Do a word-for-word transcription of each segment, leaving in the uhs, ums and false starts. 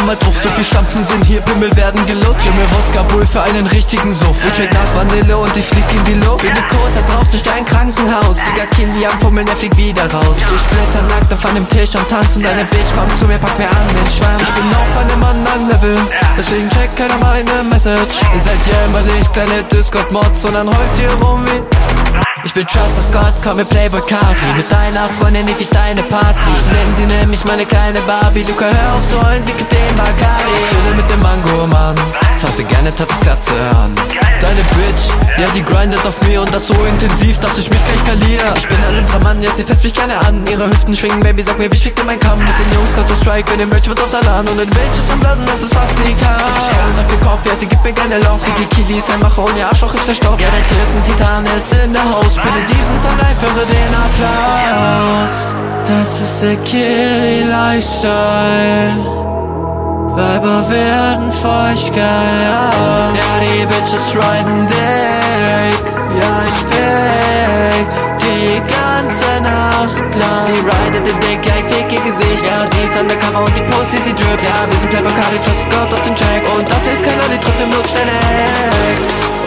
immer drauf. So viel Schlampen sind hier, Bimmel werden gelutscht. Gib mir Wodka Bull für einen richtigen Suff. Ich schmeck nach Vanille und ich flieg in die Luft. Bitte Kot, da drauf durch dein Krankenhaus. Digga, Kili am Fummeln, er fliegt wieder raus. Ich splitter nackt auf einem Tisch am Tanz und deine Bitch kommt zu mir, pack mir an den Schwanz. Ich bin auf einem anderen Level, deswegen check keiner meine Message. Ihr seid jämmerlich, kleine Discord-Mods und dann heult ihr rum wie... Ich bin Trust Scott, komm mit Playboy Kaffee. Mit deiner Freundin lief ich deine Party. Ich nenn sie nämlich meine kleine Barbie. Luca, hör auf zu heulen, sie gibt den Bacardi. Chill mit dem Mango, Mann, fasse gerne Tatzes Katze an. Deine Bitch, ja die grindet auf mir und das so intensiv, dass ich mich gleich verliere. Ich bin ein Ultramann, ja sie fässt mich gerne an. Ihre Hüften schwingen, Baby, sag mir, wie schwingt in mein Kamm. Mit den Jungs Counter-Strike, wenn ihr Merch wird auf der LAN. Und den Bitches am Blasen, das ist was sie kann. Ich dafür Kauf, ja sie gibt mir gerne Loch. Die Kili ist ein Macher und ihr Arschloch ist verstopft. Ja der Türken-Titan ist in der Haus. Spiele diesen Song live, höre den Applaus. Das ist der Kili Lifestyle. Weiber werden feucht geil. Ja, die Bitches riden dick. Ja, ich fick die ganze Nacht lang. Sie ridet den Dick, ja, ich fick ihr Gesicht. Ja, sie ist undercover und die Pussy, sie drip. Ja, wir sind Playboy Cardi, Trust Gott auf den Track. Und das ist kein Lolli, trotzdem lutscht deine Ex. Oh,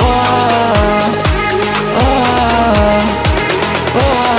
oh, oh,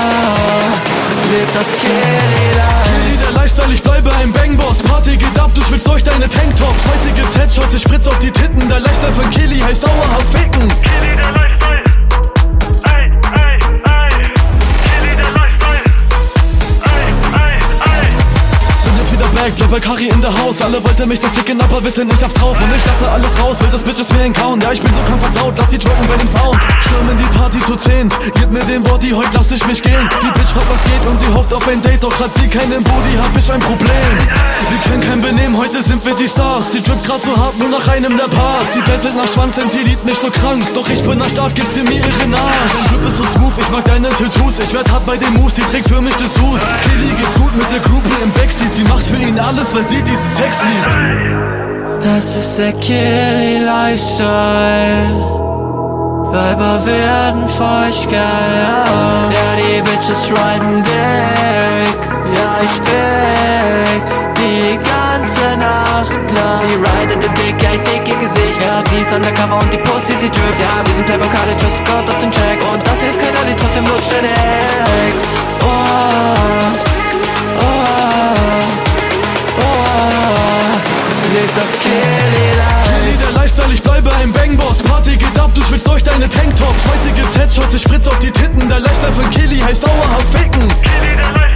lebt das Kili-Life. Kili, der Lifestyle, ich bleibe ein Bangboss. Party geht ab, du schwitzt durch deine Tanktops. Heute gibt's Headshots, ich spritz auf die Titten. Der Lifestyle von Kili heißt dauerhaft ficken. Kili, der Lifestyle. Ey, ey, ey. Kili, der Lifestyle. Ey, ey, ey. Bin jetzt wieder back, bleib bei Kari in der Haus. Alle wollten mich zerficken, aber wissen nicht, hab's drauf. Und ich lasse alles raus, will das Bitches mir encounten. Ja, ich bin so krank versaut, lass die droppen bei dem Sound. Stürmen die Party zu zehn, gib mir den Body, heute lass ich mich gehen. Die Bitch fragt, was geht und sie hofft auf ein Date. Doch hat sie keinen Booty, hab ich ein Problem. Wir können kein Benehmen, heute sind wir die Stars. Sie drippt grad so hart, nur nach einem der Parts. Sie bettelt nach Schwanz, denn sie liebt mich so krank. Doch ich bin am Start, gibt sie mir ihren Arsch. Dein Drip ist so smooth, ich mag deine Tattoos. Ich werd hart bei den Moves, sie trägt für mich Dessous. Kili geht's gut mit der Groupie im Backseat. Sie macht für ihn alles, weil sie diesen Sex liebt. Das ist der Kili Lifestyle. Weiber werden feucht geil. Ja, die Bitches riden dick. Ja, ich fick die ganze Nacht lang. Sie ridet den Dick, ja, ich fick ihr Gesicht. Ja, sie ist undercover und die Pussy, sie drip. Ja, wir sind Playboy Cardi, Trust Gott auf den Track. Und das hier ist kein Lolli, trotzdem lutscht deine Ex. Oh, oh, oh, lebt das Kili-Life. Kili, der Lifestyle, ich bleibe ein Bangboss. Party geht ab, du schwitzt durch deine Tanktops. Heute gibt's Headshots, ich spritz auf die Titten. Der Lifestyle von Kili heißt dauerhaft ficken. Kili, der Lifestyle.